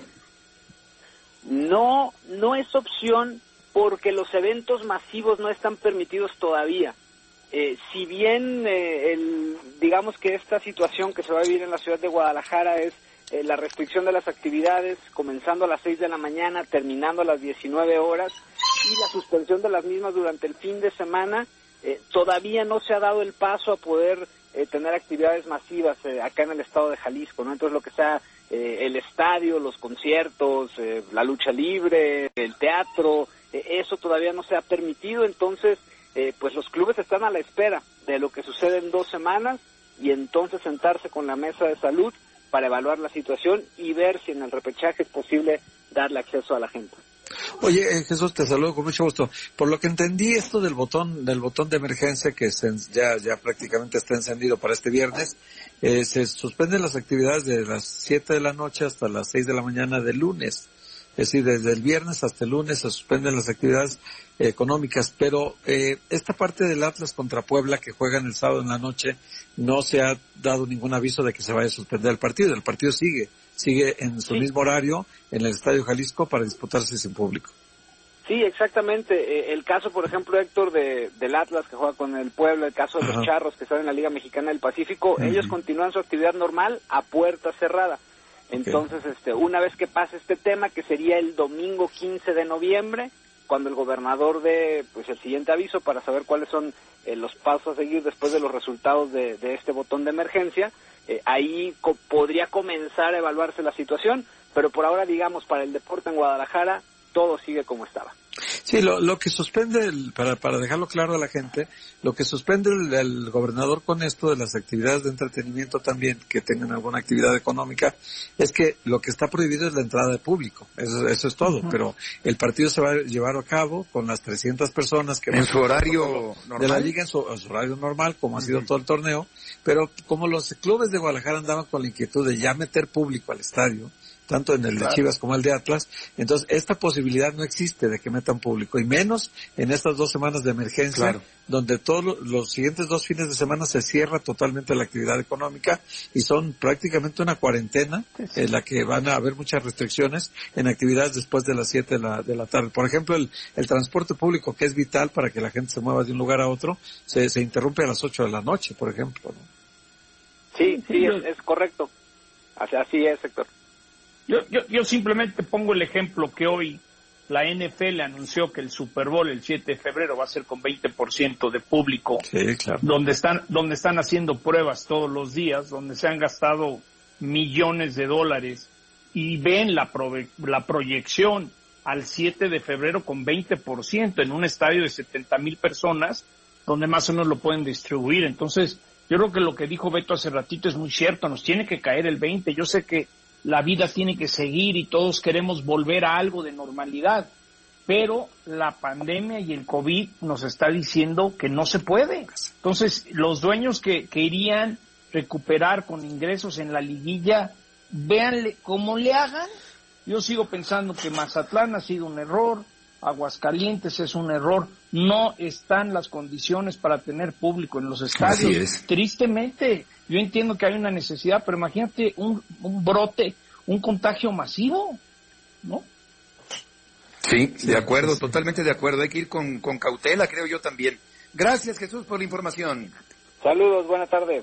No, no es opción porque los eventos masivos no están permitidos todavía. Eh, si bien eh, el, digamos que esta situación que se va a vivir en la ciudad de Guadalajara es eh, la restricción de las actividades comenzando a las seis de la mañana, terminando a las diecinueve horas, y la suspensión de las mismas durante el fin de semana, eh, todavía no se ha dado el paso a poder eh, tener actividades masivas eh, acá en el estado de Jalisco, ¿no? Entonces lo que sea eh, el estadio, los conciertos, eh, la lucha libre, el teatro, eh, eso todavía no se ha permitido. Entonces Eh, pues los clubes están a la espera de lo que sucede en dos semanas y entonces sentarse con la mesa de salud para evaluar la situación y ver si en el repechaje es posible darle acceso a la gente. Oye, eh, Jesús, te saludo con mucho gusto. Por lo que entendí, esto del botón del botón de emergencia que se, ya ya prácticamente está encendido para este viernes, eh, se suspenden las actividades de las siete de la noche hasta las seis de la mañana del lunes. Es decir, desde el viernes hasta el lunes se suspenden las actividades eh, económicas, pero eh, esta parte del Atlas contra Puebla que juegan el sábado en la noche, no se ha dado ningún aviso de que se vaya a suspender el partido. El partido sigue, sigue en su sí. mismo horario en el Estadio Jalisco para disputarse sin público. Sí, exactamente. Eh, el caso, por ejemplo, Héctor, de, del Atlas que juega con el Puebla, el caso de Ajá. los Charros que están en la Liga Mexicana del Pacífico, uh-huh. ellos continúan su actividad normal a puerta cerrada. Entonces, okay. este, una vez que pase este tema, que sería el domingo quince de noviembre, cuando el gobernador dé pues el siguiente aviso para saber cuáles son eh, los pasos a seguir después de los resultados de, de este botón de emergencia, eh, ahí co- podría comenzar a evaluarse la situación, pero por ahora, digamos, para el deporte en Guadalajara, todo sigue como estaba. Sí, lo, lo que suspende, el, para, para dejarlo claro a la gente, lo que suspende el, el gobernador con esto de las actividades de entretenimiento también, que tengan alguna actividad económica, es que lo que está prohibido es la entrada de público, eso, eso es todo, uh-huh. pero el partido se va a llevar a cabo con las trescientas personas que... En su horario normal. De la liga, en su, en su horario normal, como uh-huh. ha sido todo el torneo, pero como los clubes de Guadalajara andaban con la inquietud de ya meter público al estadio, tanto en el claro. de Chivas como el de Atlas, entonces esta posibilidad no existe de que metan público, y menos en estas dos semanas de emergencia, claro. donde todos los, los siguientes dos fines de semana se cierra totalmente la actividad económica, y son prácticamente una cuarentena en la que van a haber muchas restricciones en actividades después de las siete de la, de la tarde. Por ejemplo, el, el transporte público, que es vital para que la gente se mueva de un lugar a otro, se, se interrumpe a las ocho de la noche, por ejemplo, ¿no? Sí, sí, es, es correcto. Así, así es, Héctor. Yo, yo, yo simplemente pongo el ejemplo que hoy la N F L anunció que el Super Bowl el siete de febrero va a ser con veinte por ciento de público, sí, claro. donde están donde están haciendo pruebas todos los días, donde se han gastado millones de dólares y ven la, pro, la proyección al siete de febrero con veinte por ciento en un estadio de setenta mil personas, donde más o menos lo pueden distribuir. Entonces, yo creo que lo que dijo Beto hace ratito es muy cierto, nos tiene que caer el veinte. Yo sé que la vida tiene que seguir y todos queremos volver a algo de normalidad, pero la pandemia y el COVID nos está diciendo que no se puede. Entonces, los dueños que, que irían recuperar con ingresos en la liguilla, véanle cómo le hagan. Yo sigo pensando que Mazatlán ha sido un error, Aguascalientes es un error, no están las condiciones para tener público en los estadios. Tristemente, yo entiendo que hay una necesidad, pero imagínate un, un brote, un contagio masivo, ¿no? Sí, de acuerdo, totalmente de acuerdo. Hay que ir con, con cautela, creo yo también. Gracias, Jesús, por la información. Saludos, buena tarde.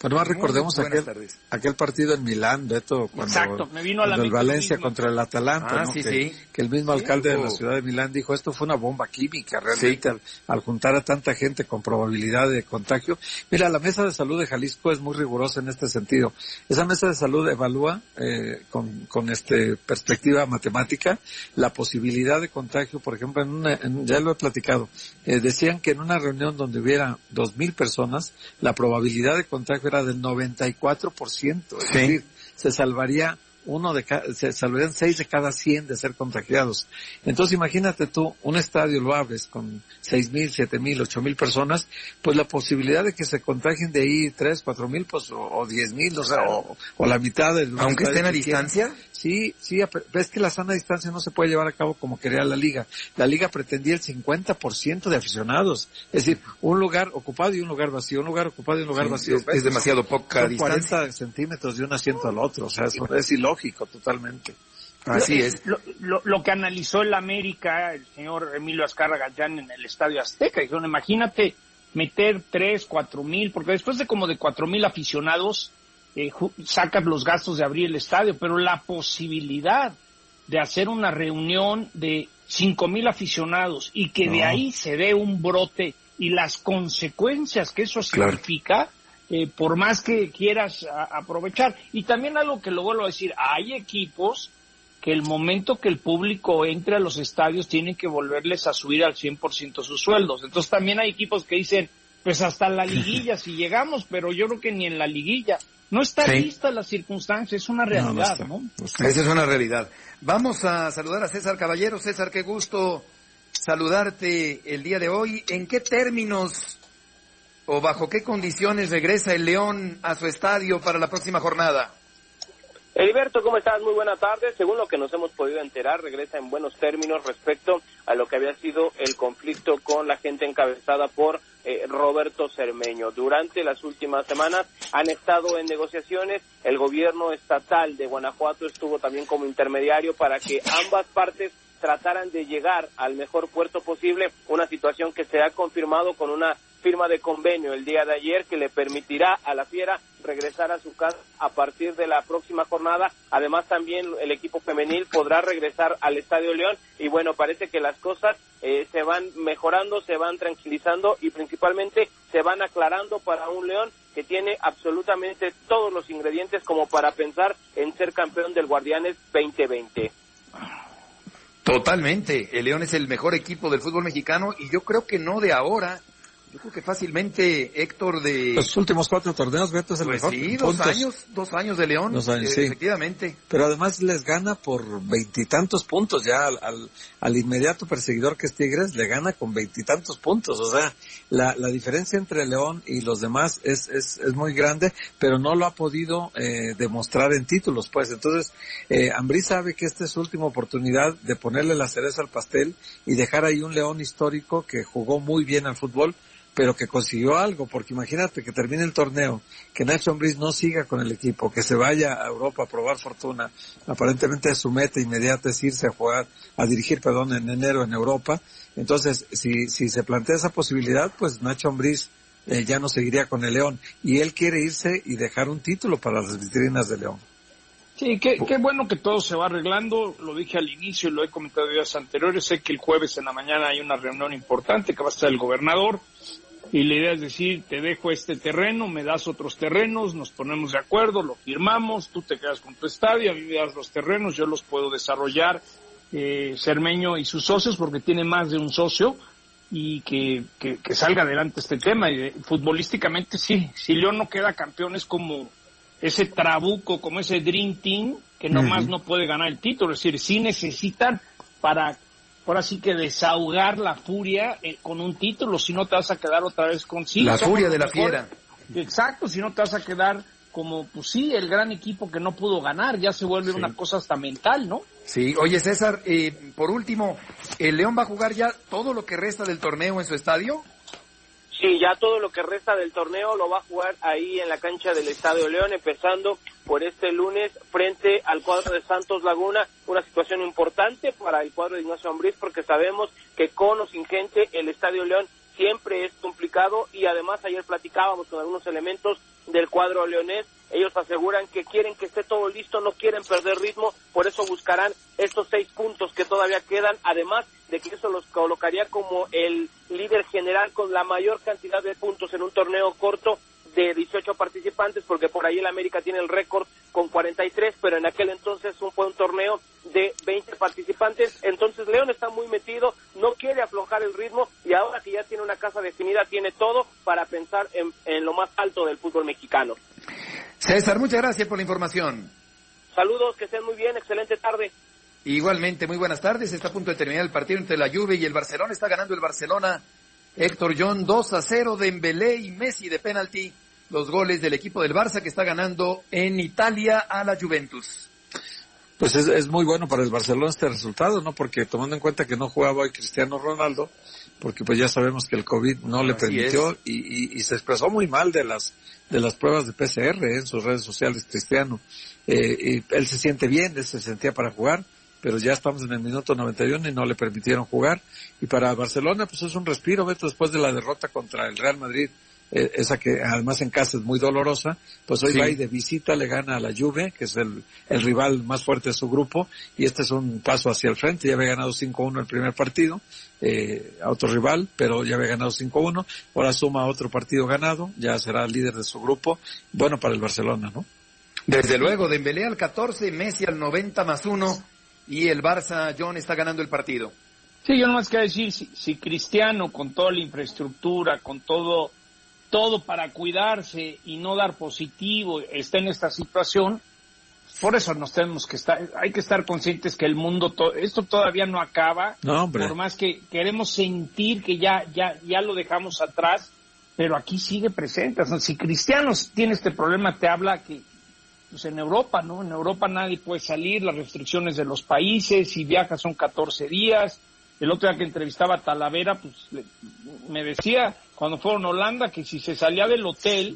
Pero más recordemos aquel, aquel partido en Milán, Beto, cuando, Exacto, me vino a la cuando el Valencia contra el Atalanta, ah, ¿no? sí, que, sí. que el mismo alcalde sí, de la ciudad de Milán dijo, esto fue una bomba química, realmente, sí. al, al juntar a tanta gente con probabilidad de contagio. Mira, la Mesa de Salud de Jalisco es muy rigurosa en este sentido. Esa Mesa de Salud evalúa, eh, con, con este perspectiva matemática, la posibilidad de contagio, por ejemplo, en una, en, ya lo he platicado, eh, decían que en una reunión donde hubiera dos mil personas, la probabilidad de contagio era del noventa y cuatro por ciento, es sí. decir, se salvaría uno de cada, se salvarían seis de cada cien de ser contagiados. Entonces imagínate tú, un estadio lo abres con seis mil, siete mil, ocho mil personas, pues la posibilidad de que se contagien de ahí tres, cuatro mil, pues, o, o diez mil, o sea, o, o la mitad del... Aunque estén a distancia. Quieran. Sí, sí, ves que la sana distancia no se puede llevar a cabo como quería la liga. La liga pretendía el cincuenta por ciento de aficionados. Es decir, un lugar ocupado y un lugar vacío, un lugar ocupado y un lugar sí, vacío. Es, es demasiado poca Son distancia. cuarenta centímetros de un asiento al otro, o sea, eso es ilógico totalmente. Así es. Lo, lo, lo que analizó el América, el señor Emilio Azcárraga Gallán en el Estadio Azteca, dijeron, imagínate meter tres, cuatro mil, porque después de como de cuatro mil aficionados, eh, sacas los gastos de abrir el estadio, pero la posibilidad de hacer una reunión de cinco mil aficionados y que no. de ahí se dé un brote y las consecuencias que eso significa, claro. eh, por más que quieras a, aprovechar. Y también algo que lo vuelvo a decir, hay equipos que el momento que el público entre a los estadios tienen que volverles a subir al cien por ciento sus sueldos. Entonces también hay equipos que dicen, pues hasta la liguilla si llegamos, pero yo creo que ni en la liguilla. No está sí. lista la circunstancia, es una realidad, ¿no? no, no Esa es una realidad. Vamos a saludar a César Caballero. César, qué gusto saludarte el día de hoy. ¿En qué términos o bajo qué condiciones regresa el León a su estadio para la próxima jornada? Heriberto, ¿cómo estás? Muy buena tarde. Según lo que nos hemos podido enterar, regresa en buenos términos respecto a lo que había sido el conflicto con la gente encabezada por eh, Roberto Cermeño. Durante las últimas semanas han estado en negociaciones. El gobierno estatal de Guanajuato estuvo también como intermediario para que ambas partes trataran de llegar al mejor puerto posible, una situación que se ha confirmado con una firma de convenio el día de ayer que le permitirá a la Fiera regresar a su casa a partir de la próxima jornada. Además también el equipo femenil podrá regresar al Estadio León y bueno, parece que las cosas eh, se van mejorando, se van tranquilizando y principalmente se van aclarando para un León que tiene absolutamente todos los ingredientes como para pensar en ser campeón del Guardianes veinte veinte. Totalmente, el León es el mejor equipo del fútbol mexicano y yo creo que no de ahora, yo creo que fácilmente Héctor de... Los últimos cuatro torneos, Beto es el pues mejor. Sí, dos puntos. años, dos años de León, dos años, eh, sí. efectivamente. Pero además les gana por veintitantos puntos ya al, al, al inmediato perseguidor que es Tigres, le gana con veintitantos puntos, o sea, la, la diferencia entre León y los demás es, es, es muy grande, pero no lo ha podido eh, demostrar en títulos, pues. Entonces, eh, Ambriz sabe que esta es su última oportunidad de ponerle la cereza al pastel y dejar ahí un León histórico que jugó muy bien al fútbol, pero que consiguió algo, porque imagínate que termine el torneo, que Nacho Ambriz no siga con el equipo, que se vaya a Europa a probar fortuna, aparentemente su meta inmediata es irse a jugar, a dirigir, perdón, en enero en Europa. Entonces, si, si se plantea esa posibilidad, pues Nacho Ambriz eh, ya no seguiría con el León, y él quiere irse y dejar un título para las vitrinas de León. Sí, qué, qué bueno que todo se va arreglando, lo dije al inicio y lo he comentado días anteriores, sé que el jueves en la mañana hay una reunión importante que va a estar el gobernador, y la idea es decir, te dejo este terreno, me das otros terrenos, nos ponemos de acuerdo, lo firmamos, tú te quedas con tu estadio, a mí me das los terrenos, yo los puedo desarrollar, eh, Cermeño y sus socios, porque tiene más de un socio, y que, que, que salga adelante este tema. Y de, futbolísticamente sí, si León no queda campeón es como ese trabuco, como ese Dream Team, que nomás uh-huh. no puede ganar el título, es decir, sí necesitan para... ahora sí que desahogar la furia eh, con un título, si no te vas a quedar otra vez con sí. La furia de la mejor. Fiera. Exacto, si no te vas a quedar como, pues sí, el gran equipo que no pudo ganar, ya se vuelve sí. una cosa hasta mental, ¿no? Sí, oye César, eh, por último, ¿el León va a jugar ya todo lo que resta del torneo en su estadio? Sí, ya todo lo que resta del torneo lo va a jugar ahí en la cancha del Estadio León, empezando por este lunes frente al cuadro de Santos Laguna, una situación importante para el cuadro de Ignacio Ambriz, porque sabemos que con o sin gente el Estadio León siempre es complicado, y además ayer platicábamos con algunos elementos del cuadro leonés. Ellos aseguran que quieren que esté todo listo, no quieren perder ritmo, por eso buscarán estos seis puntos que todavía quedan, además de que eso los colocaría como el líder general con la mayor cantidad de puntos en un torneo corto de dieciocho participantes, porque por ahí el América tiene el récord con cuarenta y tres, pero en aquel entonces fue un torneo de veinte participantes. Entonces León está muy metido, no quiere aflojar el ritmo, y ahora que ya tiene una casa definida, tiene todo para pensar en, en lo más alto del fútbol mexicano. César, muchas gracias por la información. Saludos, que estén muy bien, excelente tarde. Igualmente, muy buenas tardes. Está a punto de terminar el partido entre la Juve y el Barcelona. Está ganando el Barcelona, Héctor John, dos a cero, Dembélé y Messi de penalti. Los goles del equipo del Barça, que está ganando en Italia a la Juventus. Pues es, es muy bueno para el Barcelona este resultado, ¿no? Porque tomando en cuenta que no jugaba hoy Cristiano Ronaldo, porque pues ya sabemos que el COVID no le Así permitió, y, y, y se expresó muy mal de las de las pruebas de P C R ¿eh? en sus redes sociales, Cristiano. Eh, y él se siente bien, él se sentía para jugar, pero ya estamos en el minuto noventa y uno y no le permitieron jugar. Y para Barcelona pues es un respiro, Beto, después de la derrota contra el Real Madrid, eh, esa que además en casa es muy dolorosa. Pues hoy sí va y de visita le gana a la Juve, que es el, el rival más fuerte de su grupo, y este es un paso hacia el frente. Ya había ganado cinco uno el primer partido, eh, a otro rival, pero ya había ganado cinco uno, ahora suma otro partido ganado, ya será el líder de su grupo. Bueno para el Barcelona, ¿no? Desde luego, Dembélé al catorce, Messi al noventa más uno, y el Barça, John, está ganando el partido. Sí, yo nomás quiero decir, si, si Cristiano, con toda la infraestructura, con todo, todo para cuidarse y no dar positivo, está en esta situación, por eso nos tenemos que estar, hay que estar conscientes que el mundo, to, esto todavía no acaba, no, hombre. Por más que queremos sentir que ya, ya, ya lo dejamos atrás, pero aquí sigue presente. O sea, si Cristiano tiene este problema, te habla que pues en Europa, ¿no? En Europa nadie puede salir, las restricciones de los países, si viajas son catorce días. El otro día que entrevistaba a Talavera, pues le, me decía, cuando fueron a Holanda, que si se salía del hotel,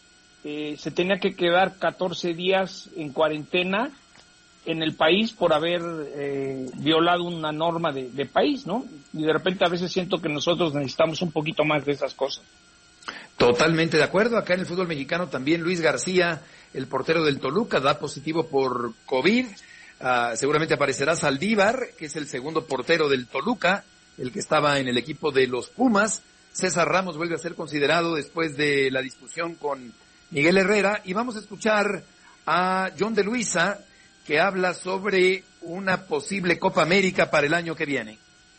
eh, se tenía que quedar catorce días en cuarentena en el país por haber eh, violado una norma de, de país, ¿no? Y de repente a veces siento que nosotros necesitamos un poquito más de esas cosas. Totalmente de acuerdo. Acá en el fútbol mexicano también Luis García, el portero del Toluca, da positivo por COVID. Uh, seguramente aparecerá Saldívar, que es el segundo portero del Toluca, el que estaba en el equipo de los Pumas. César Ramos vuelve a ser considerado después de la discusión con Miguel Herrera. Y vamos a escuchar a John de Luisa, que habla sobre una posible Copa América para el año que viene.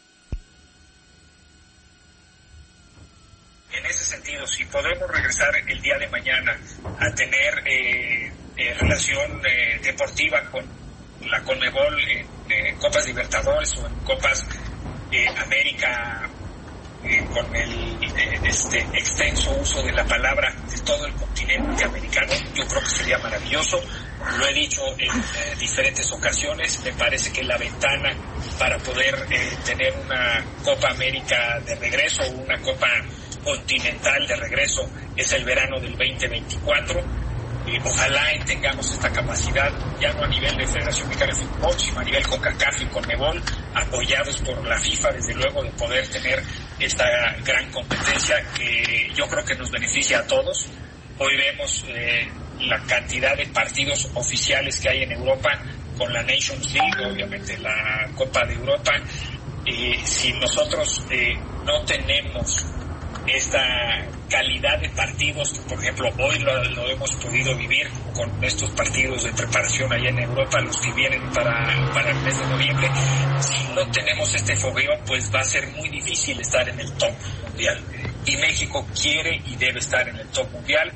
En ese sentido, si podemos regresar el día de mañana a tener eh, eh, relación eh, deportiva con la Conmebol en eh, Copas Libertadores o en Copas eh, América, eh, con el eh, este extenso uso de la palabra de todo el continente americano, yo creo que sería maravilloso. Lo he dicho en eh, diferentes ocasiones, me parece que la ventana para poder eh, tener una Copa América de regreso, una Copa continental de regreso, es el verano del veinte veinticuatro. Eh, ojalá tengamos esta capacidad, ya no a nivel de Federación Mexicana de Fútbol, sino a nivel CONCACAF y CONMEBOL, apoyados por la FIFA, desde luego, de poder tener esta gran competencia que yo creo que nos beneficia a todos. Hoy vemos eh, la cantidad de partidos oficiales que hay en Europa con la Nations League, obviamente la Copa de Europa. Eh, si nosotros eh, no tenemos esta calidad de partidos, que por ejemplo hoy lo, lo hemos podido vivir con estos partidos de preparación allá en Europa, los que vienen para, para el mes de noviembre, si no tenemos este fogueo, pues va a ser muy difícil estar en el top mundial. Y México quiere y debe estar en el top mundial.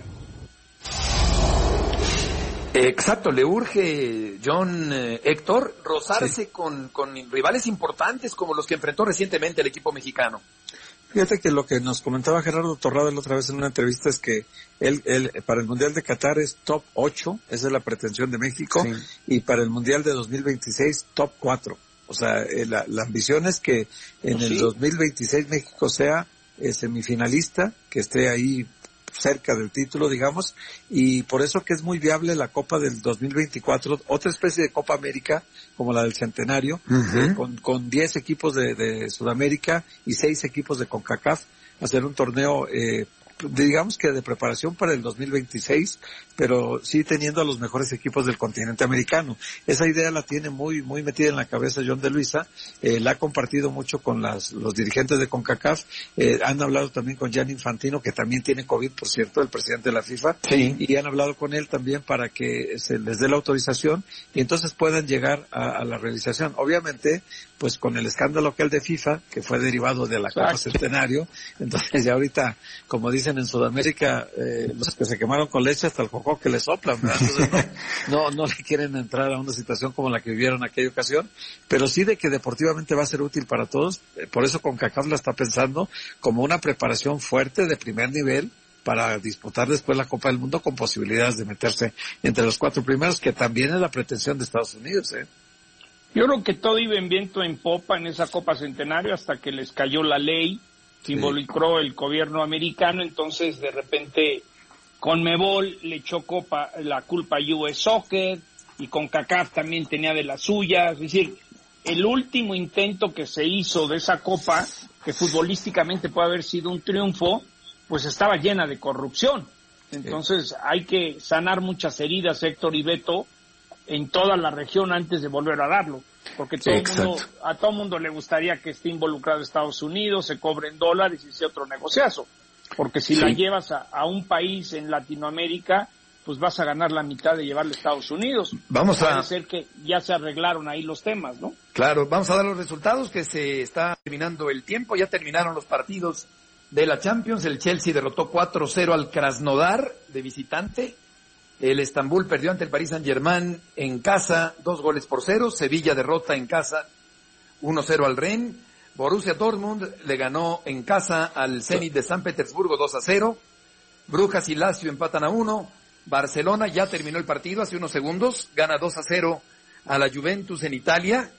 Exacto, le urge, John, eh, Héctor, rozarse sí. con, con rivales importantes como los que enfrentó recientemente el equipo mexicano. Fíjate que lo que nos comentaba Gerardo Torrado la otra vez en una entrevista es que él, él para el Mundial de Qatar es top ocho, esa es la pretensión de México, sí. Y para el Mundial de dos mil veintiséis top cuatro. O sea, eh, la, la ambición es que en ¿Sí? el dos mil veintiséis México sea eh, semifinalista, que esté ahí cerca del título, digamos, y por eso que es muy viable la Copa del dos mil veinticuatro, otra especie de Copa América, como la del Centenario, uh-huh. eh, con, con diez equipos de, de Sudamérica y seis equipos de CONCACAF, hacer un torneo, eh, digamos que de preparación para el dos mil veintiséis, pero sí teniendo a los mejores equipos del continente americano. Esa idea la tiene muy muy metida en la cabeza John de Luisa, eh, la ha compartido mucho con las los dirigentes de CONCACAF, eh, han hablado también con Gianni Infantino, que también tiene COVID, por cierto, el presidente de la FIFA, sí. Y han hablado con él también para que se les dé la autorización y entonces puedan llegar a, a la realización. Obviamente, pues con el escándalo que el de FIFA, que fue derivado de la Copa Centenario, entonces ya ahorita, como dicen en Sudamérica, eh, los que se quemaron con leche hasta el jocó que le soplan, ¿verdad? Entonces no, no, no le quieren entrar a una situación como la que vivieron en aquella ocasión, pero sí de que deportivamente va a ser útil para todos, por eso CONCACAF la está pensando como una preparación fuerte de primer nivel para disputar después la Copa del Mundo con posibilidades de meterse entre los cuatro primeros, que también es la pretensión de Estados Unidos, ¿eh? Yo creo que todo iba en viento en popa en esa Copa Centenario hasta que les cayó la ley, se sí. involucró el gobierno americano, entonces de repente CONMEBOL le echó copa, la culpa a U S Soccer y CONCACAF también tenía de las suyas. Es decir, el último intento que se hizo de esa copa, que futbolísticamente puede haber sido un triunfo, pues estaba llena de corrupción. Entonces sí. hay que sanar muchas heridas, Héctor y Beto, en toda la región antes de volver a darlo, porque todo sí, mundo, a todo mundo le gustaría que esté involucrado Estados Unidos, se cobren dólares y sea otro negociazo, porque si sí. la llevas a, a un país en Latinoamérica, pues vas a ganar la mitad de llevarle a Estados Unidos. Vamos Puede a... ser que ya se arreglaron ahí los temas, ¿no? Claro, vamos a dar los resultados, que se está terminando el tiempo, ya terminaron los partidos de la Champions. El Chelsea derrotó cuatro cero al Krasnodar de visitante. El Estambul perdió ante el Paris Saint-Germain en casa, dos goles por cero. Sevilla derrota en casa, uno cero al Rennes. Borussia Dortmund le ganó en casa al Zenit de San Petersburgo dos a cero. Brujas y Lazio empatan a uno. Barcelona ya terminó el partido hace unos segundos, gana dos a cero a la Juventus en Italia.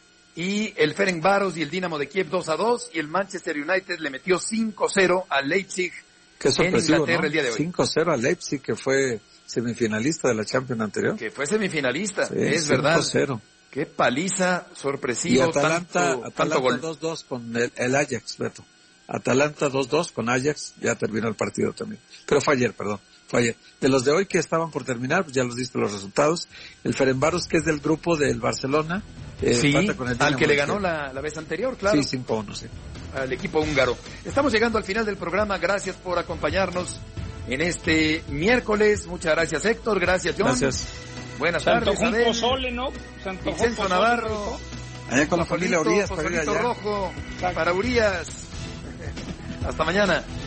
Y el Ferencváros y el Dinamo de Kiev dos a dos. Y el Manchester United le metió cinco cero al Leipzig Qué en Inglaterra, ¿no? El día de hoy. cinco cero al Leipzig, que fue semifinalista de la Champions anterior. Que fue semifinalista, sí, es cinco verdad. cero. Qué paliza sorpresiva. Y Atalanta, tanto, Atalanta tanto gol. dos dos con el, el Ajax, Beto. Atalanta dos dos con Ajax, ya terminó el partido también. Pero fue ayer, perdón, fue ayer. De los de hoy que estaban por terminar, pues ya los diste los resultados. El Ferencváros, que es del grupo del Barcelona, eh, sí, con el al que le ganó la, la vez anterior, claro. Sí, cinco uno, sí. Al equipo húngaro. Estamos llegando al final del programa, gracias por acompañarnos en este miércoles. Muchas gracias, Héctor, gracias, John. Gracias. Buenas Se tardes, antojó un Abel. pozole, ¿no? Se antojó Vicenzo pozole, Navarro. ¿no? Allá con la familia Urias para ir allá. rojo para Urias. Hasta mañana.